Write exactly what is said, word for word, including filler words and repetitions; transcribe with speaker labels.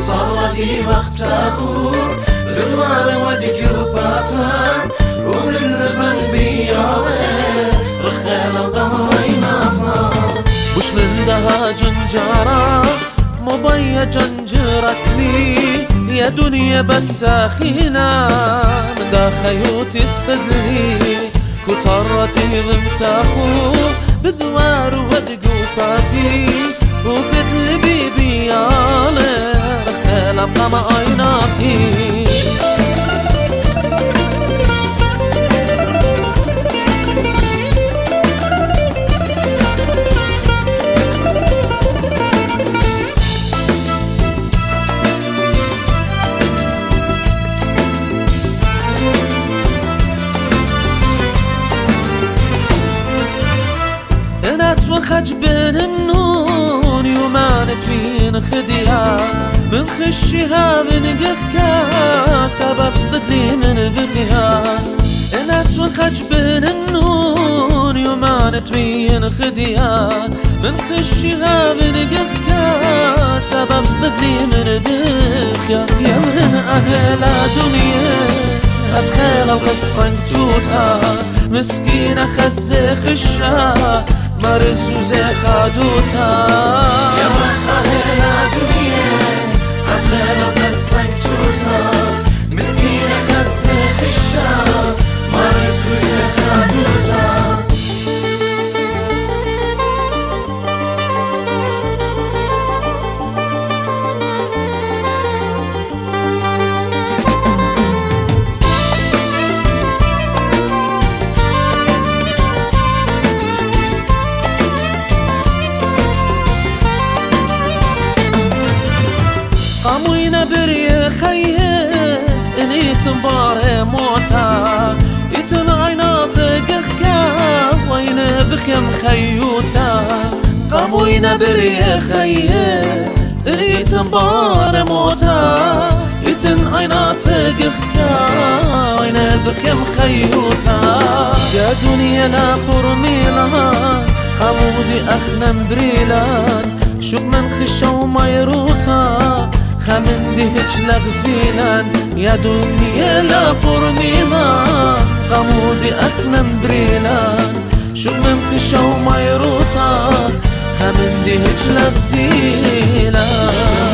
Speaker 1: صلاتي وقتاخو لدوار ودك الباتان وباللبن بيالي رختال الضميناتا
Speaker 2: بوش من دها جنجارة مبيا جنجرت لي يا دنيا بس أخينا من دا خيوت يسقد لي كترتي ضمتاخو بدوار ودقوباتي وبتلبي بيالي رختال الضميناتي وخج بين النون يومان توين خديها من خشيها من قفكا سبب صدد لي من بغيها إنات وخج بين النون يومان توين خديها من خشيها من قفكا سبب صدد لي من بغيها يمرن أهل دنيا أتخيل القصة توتا مسكينة خزي خشها مرزو زي خادوتا
Speaker 1: يا مخاهلا دنيا أتخيل قصك توتا مسكينة خزي خشا مرزو زي خادوتا
Speaker 2: قاموينا بري خيه اني تنبار موتا يتن عينات قخكا وين بخيم خيوتا قاموينا بري خيه اني تنبار موتا يتن عينات قخكا وين بخيم خيوتا يا دنيا لا برميلان قامودي اخنم بريلان شوف من خشو ميروتا خمن دهج لغزيلان يا دنيا لا برميلا قمودي أخنم بريلان شوف من خشو ميروتا خمن دهج لغزيلان